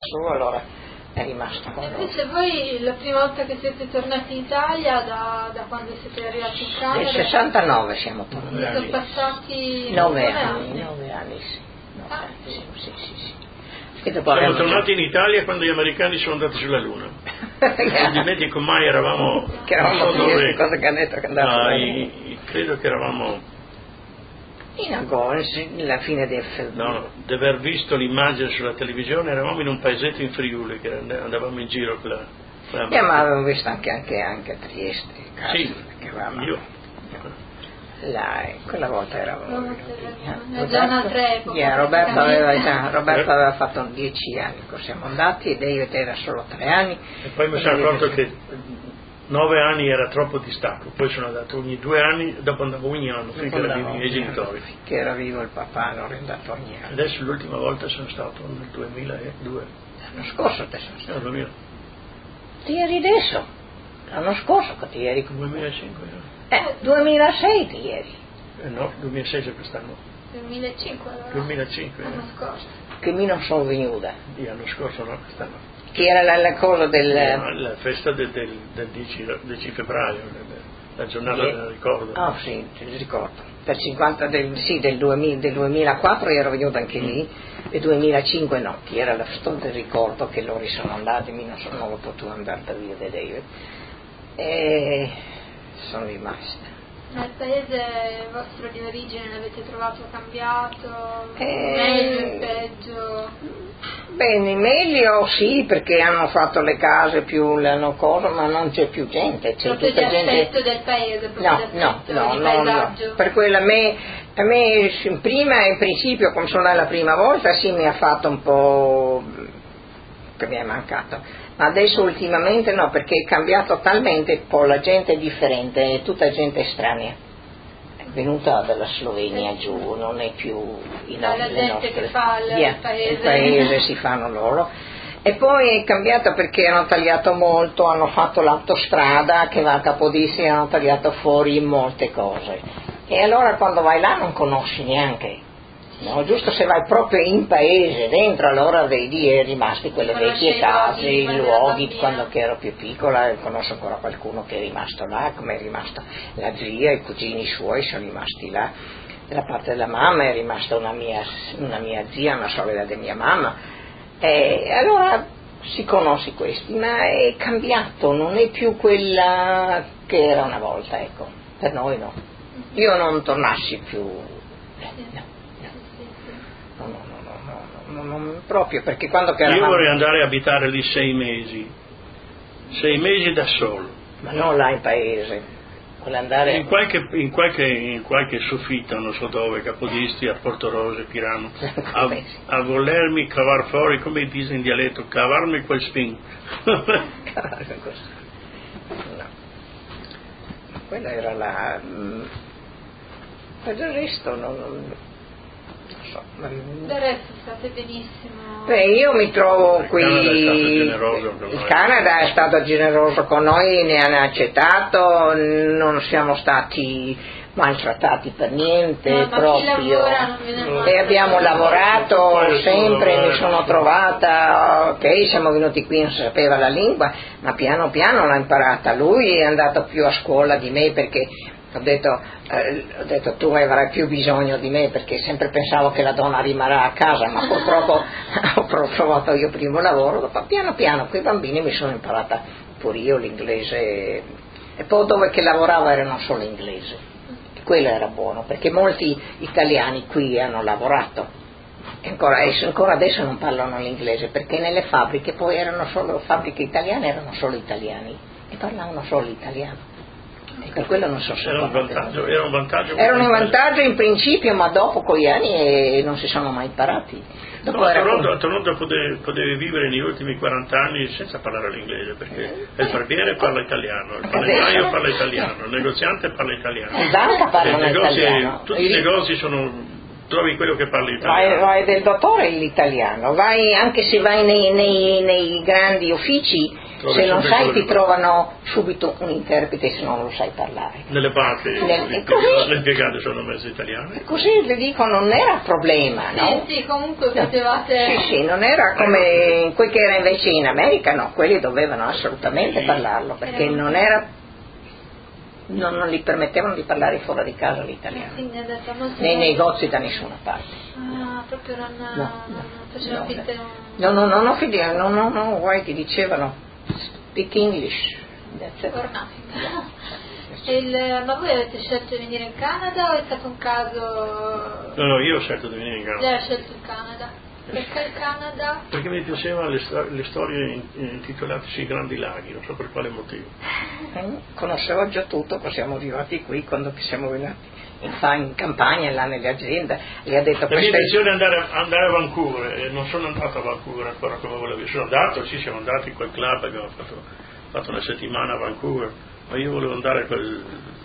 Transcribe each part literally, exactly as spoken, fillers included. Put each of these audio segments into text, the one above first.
su, allora è rimasto con loro. Invece voi la prima volta che siete tornati in Italia, da, da quando siete arrivati in Canada? Nel sessantanove siamo tornati. Sono passati nove anni, nove anni, sì. Nove ah, anni, sì, sì, sì, sì. Siamo tornati in Italia quando gli americani sono andati sulla Luna. Non dimentico mai, eravamo... Che eravamo so dove, cosa che hanno detto che andavano ah, i, credo che eravamo... In agosto, alla fine del febbraio. No, di aver visto l'immagine sulla televisione, eravamo in un paesetto in Friuli, che andavamo in giro con la... Con la eh, ma avevo visto anche, anche, anche a Trieste, Kassel, sì, che eravamo... io... Là, quella volta eravamo no, Roberto, già un'altra epoca, yeah, Roberto, aveva, già, Roberto aveva fatto dieci anni, siamo andati e David era solo tre anni e poi mi sono accorto che nove anni era troppo distacco, poi sono andato ogni due anni, dopo andavo ogni anno finché erano vivi i miei genitori, finché era vivo il papà, non è andato ogni anno. Adesso l'ultima volta sono stato nel duemiladue, l'anno scorso adesso no, duemila. Ti eri adesso l'anno scorso che ti eri duemilacinque no? Eh, duemilasei ti ieri. Eh no, duemilasei c'è quest'anno. duemilacinque allora. duemilacinque. L'anno eh. scorso. Che mi non sono venuta. L'anno scorso no, quest'anno. Che era la, la cosa del... No, la festa del, del, del dieci febbraio, la giornata yeah. del ricordo. Ah oh, sì, te lo ricordo. Per cinquanta del, sì, del, duemila, del duemilaquattro ero venuta anche lì, mm. e duemilacinque no, che era la festa del ricordo che loro sono andati, mi non sono potuto andare da via da David. E... sono rimasta. Ma il paese vostro di origine l'avete trovato cambiato? Eh, meglio, peggio? Bene, meglio sì, perché hanno fatto le case più, l'hanno cosa, ma non c'è più gente, c'è proprio tutta di gente. aspetto del paese, proprio no, di no, aspetto no, di no, paesaggio. no, per quello a me, a me prima in principio, come sono la prima volta, sì mi ha fatto un po' che mi è mancato, ma adesso ultimamente no, perché è cambiato talmente un po', la gente è differente, è tutta gente estranea, è venuta dalla Slovenia giù, non è più i no, la gente nostre, che fa il, yeah, il paese, il paese si fanno loro. E poi è cambiato perché hanno tagliato molto, hanno fatto l'autostrada che va a Capodistria, hanno tagliato fuori molte cose, e allora quando vai là non conosci neanche. No, giusto se vai proprio in paese dentro, allora vedi è rimasti quelle vecchie case, i luoghi, quando ero più piccola, conosco ancora qualcuno che è rimasto là, come è rimasta la zia, i cugini suoi sono rimasti là, dalla parte della mamma è rimasta una mia, una mia zia, una sorella di mia mamma, e allora si conosce questi, ma è cambiato, non è più quella che era una volta, ecco, per noi no, io non tornassi più, no. No, no, no, no, no, no, proprio perché quando che eravamo... Io vorrei andare a abitare lì sei mesi, sei mesi da solo. Ma non là in paese, vuole andare... In qualche, in qualche, in qualche soffitta, non so dove, Capodistria, Porto Rose, Pirano, a, a volermi cavar fuori, come dice in dialetto, cavarmi quel spin. Cavarmi quel spin. No. Quella era la... Per il resto non... non del resto state benissimo. Beh, io mi trovo qui, il Canada, il Canada è stato generoso con noi, ne hanno accettato, non siamo stati maltrattati per niente, no, proprio, lavora, e abbiamo lavorato sempre, mi sono trovata, ok, siamo venuti qui, non si sapeva la lingua, ma piano piano l'ha imparata, lui è andato più a scuola di me perché ho detto, eh, ho detto tu avrai più bisogno di me, perché sempre pensavo che la donna rimarrà a casa, ma purtroppo ho trovato io primo lavoro, dopo piano piano quei bambini mi sono imparata pure io l'inglese, e poi dove che lavoravo erano solo inglesi, quello era buono perché molti italiani qui hanno lavorato e ancora, e ancora adesso non parlano l'inglese perché nelle fabbriche poi erano solo fabbriche italiane, erano solo italiani e parlavano solo italiano. E per quello non so se era un vantaggio, era un vantaggio erano un vantaggio in principio, ma dopo con gli anni e non si sono mai imparati. Dopo no, a Toronto, come... a Toronto potevi, potevi vivere negli ultimi quaranta anni senza parlare l'inglese, perché eh, il barbiere parla italiano, il panettaio parla italiano, il negoziante parla italiano, il banca parla negozi, italiano, tutti i negozi sono, trovi quello che parla italiano. Vai, vai del dottore l'italiano, vai anche se vai nei, nei, nei grandi uffici Trovi se non sempre sai quello ti che- trovano subito un interprete se non lo sai parlare. Nelle parti Nel- le, così- le impiegate sono mezzo italiane. Così le dico, non era problema, no? Sì, sì, comunque potevate... Sì, sì, non era come quel che era invece in America, no, quelli dovevano assolutamente parlarlo, perché non era, non, non gli permettevano di parlare fuori di casa l'italiano, Quindi ha detto molto nei bene. negozi da nessuna parte. Ah, proprio non, No, non no, faceva no, finta di no, no, no, no, figli- no, no, no, guai, ti dicevano, speak English, that's it. or nothing. E il- ma voi avete scelto di venire in Canada o è stato un caso... No, no, io ho scelto di venire in Canada. Lei ha scelto il Canada. Perché il Canada? Perché mi piacevano le, sto- le storie in- intitolate sui grandi laghi, non so per quale motivo. Eh, Conoscevo già tutto, poi siamo arrivati qui quando siamo venuti in, fa- in campagna, là nelle aziende, gli ha detto La mia questa è- intenzione è andare, andare a Vancouver e non sono andato a Vancouver ancora come volevo. Sono andato, sì, siamo andati in quel club, abbiamo fatto, fatto una settimana a Vancouver, ma io volevo andare a quel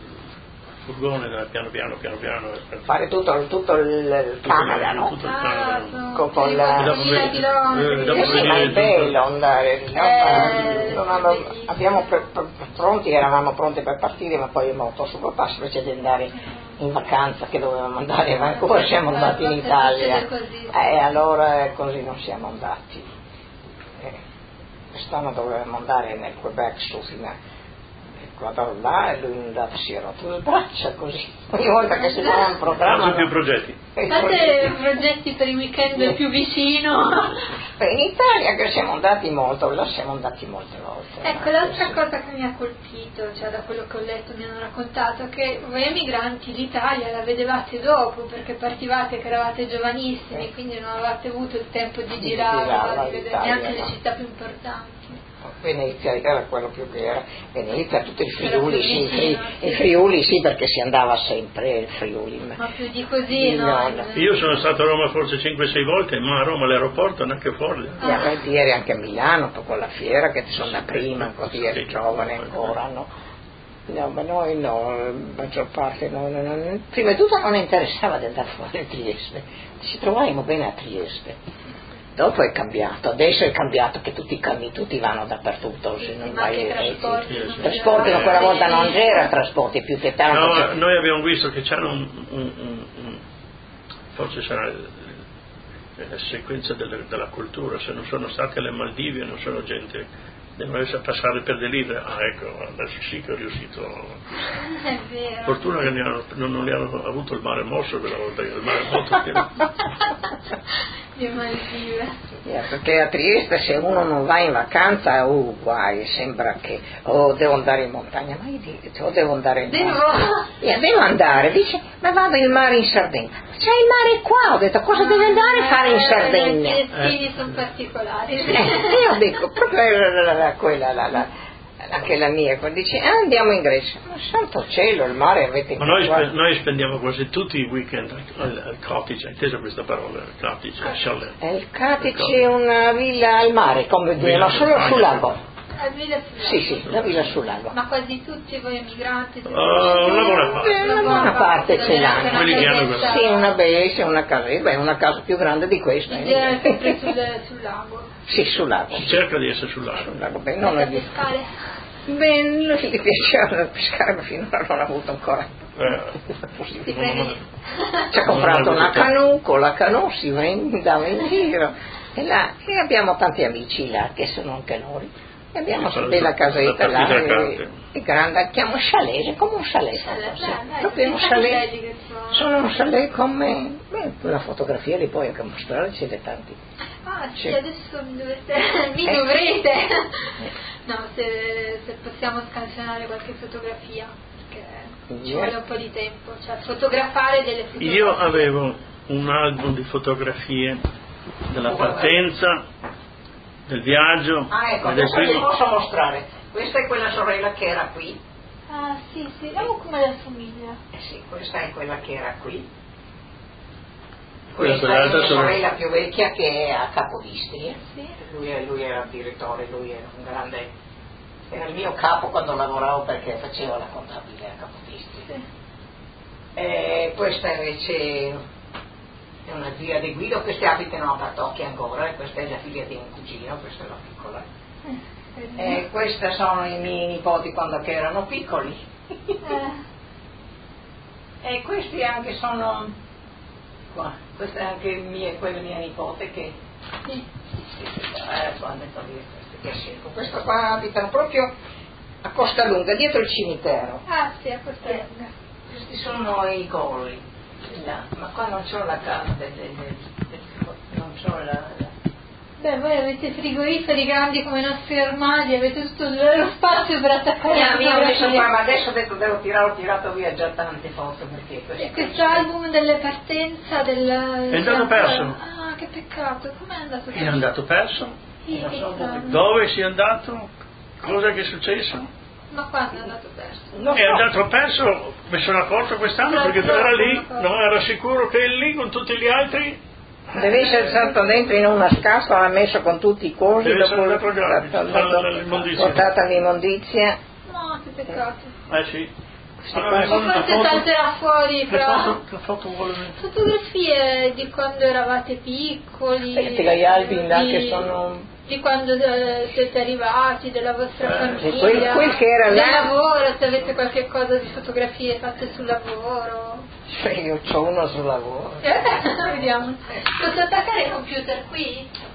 furgone da piano piano, piano piano. Per fare tutto, tutto il, il Canada, no? tutto il Ah, Canada. sono Con- con più di la- quattromila Eh, chilometri. dopo Eh sì, ma è vedere bello andare, no? Eh, Non avevo- bellissimo. abbiamo pre- pre- pronti, eravamo pronti per partire, ma poi è morto suo papà invece di andare in vacanza che dovevamo andare a Vancouver, siamo andati in Italia e allora eh, così non siamo andati. Eh, quest'anno dovevamo andare nel Quebec su fino a guardavo là e lui andava, si è rotto le braccia così ogni volta che si fa un Non programma sono più progetti. Fate progetti per i weekend più vicino. Beh, in Italia che siamo andati molto, là siamo andati molte volte. Ecco, l'altra cosa che mi ha colpito, cioè da quello che ho letto mi hanno raccontato, che voi emigranti l'Italia la vedevate dopo, perché partivate che eravate giovanissimi, quindi non avevate avuto il tempo di Di girare, girarla di vedere l'Italia, neanche le no. città più importanti. Venezia era quello più che era, Venezia, tutti i Era Friuli, più sì, vicino, i, sì. i Friuli sì perché si andava sempre il Friuli. Ma, Ma più di così, no? No, no. Io sono stato a Roma forse cinque sei volte, ma a Roma all'aeroporto neanche fuori. e a me ieri anche a Milano, poi con la fiera che sono da prima, così eri giovane ancora, no? No, ma noi no, la maggior parte no, no, no, prima di tutto non interessava di andare fuori a Trieste, ci trovavamo bene a Trieste. Dopo è cambiato, adesso è cambiato che tutti i cammini, tutti vanno dappertutto, se non Ma vai anche i eh, trasporti, sì. non Trasporti, c'era- ma quella volta non c'era trasporti più che tanto. No, cioè- noi abbiamo visto che c'era un, un- un- un- forse sarà la sequenza delle- della cultura, se non sono stati alle Maldive non sono gente, devono essere passare per dell'Italia, ah ecco, adesso sì che ho riuscito. È vero. Fortuna che ne hanno- non, non ne hanno avuto il mare mosso quella volta, il mare molto pieno. Di Maldive. Eh, perché a Trieste se uno non va in vacanza, oh guai, sembra che oh devo andare in montagna, ma io dico, oh, devo andare in Devo? mare. Eh, devo andare, dice, ma vado in mare in Sardegna. C'è il mare qua, ho detto, cosa deve andare a fare in Sardegna? I destini sono particolari. Eh, io dico, proprio la, la, la, quella, la, la, anche la mia, quando dice, ah, andiamo in Grecia, ma santo cielo, il mare avete Ma noi, qua. spe- noi spendiamo quasi tutti i weekend al, al, al cottage, hai inteso questa parola? Il cottage, al chalet. Eh, il Catice è una villa al mare, come dire, Villa ma solo al sul mare. lago. La villa sul Sì, lago. sì, la villa sul lago. Ma quasi tutti voi emigranti? tutti- Oh, una buona parte. Eh, una buona parte ce l'hanno. Quelli che hanno casetta- Sì, una base, una casa, beh, una casa più grande di questa. In genere sempre sul, sul lago. Sì, sul lago. Si cerca di essere sul lago. Sul lago, beh, non Per è di... pescare. Beh, non gli piaceva pescare, ma finora non ha avuto ancora Eh, Ti prego. ci ha comprato una canoe, con la canoe si va in, andava in giro e là e abbiamo tanti amici là che sono anche noi e abbiamo Sì, una bella casetta la là partita e, e grande, chiamo chalet, è come un chalet, Chalet, sì, beh, dai, proprio un sono chalet, belli che sono. sono un chalet come beh, la fotografia li puoi anche mostrare, siete tanti. Ah sì, Sì. adesso mi dovete, mi Eh. dovrete. No, se, se possiamo scansionare qualche fotografia, perché ci Yeah. vuole un po' di tempo, cioè fotografare delle fotografie. io avevo un album di fotografie della partenza, del viaggio Ah, ecco, e del adesso vi primo. posso mostrare, questa è quella sorella che era qui, Ah sì, sì, vediamo come la famiglia. eh sì, questa è quella che era qui. Questa Questa è l'altra la sono- sorella più vecchia che è a Capodistria. Sì. Lui, è- lui era il direttore, lui era un grande, era il mio capo quando lavoravo perché faceva la contabile a Capodistria. Sì. E questa invece è una zia di Guido, questi abitano a Patocchi ancora, e questa è la figlia di un cugino, questa è la piccola. E questi sono i miei nipoti quando che erano piccoli. Eh. E questi anche sono qua, questo è anche mie, quella mia nipote che Sì. eh, qua metto via queste che scelgo. Questo qua abitano proprio a Costalunga, dietro il cimitero. Ah sì, a Costalunga. Questi sono i colli, là, ma qua non c'ho la casa del, del, del, del, non c'ho la, la Beh, voi avete frigoriferi grandi come i nostri armadi, avete tutto lo spazio per attaccare Mia, le mia ho messo fotografie. qua, ma adesso ho detto devo tirare, ho tirato via già tante foto perché questo, E questo album delle partenze del... È andato perso. Ah, che peccato, com'è andato È andato perso? Sì, Non so dove. Dove sia andato? Cosa che è successo? Ma quando è andato perso? Non È so. andato perso, mi sono accorto quest'anno perché era lì, non era sicuro che è lì con tutti gli altri. Deve essere stato dentro in una scatola messo con tutti i cosi, Deve essere dopo andato già, dopo- all'immondizia. portata all'immondizia. No, che peccato. Eh sì. Allora, O forse salterà fuori Le fra foto, le foto vuole. fotografie di quando eravate piccoli, Senti, gli albi là di, che sono... di quando eh, siete arrivati, della vostra Eh, famiglia, quel- quel che era del là- lavoro, se avete qualche cosa di fotografie fatte sul lavoro. Cioè, io ho uno sul lavoro. Vediamo. Posso attaccare il computer qui?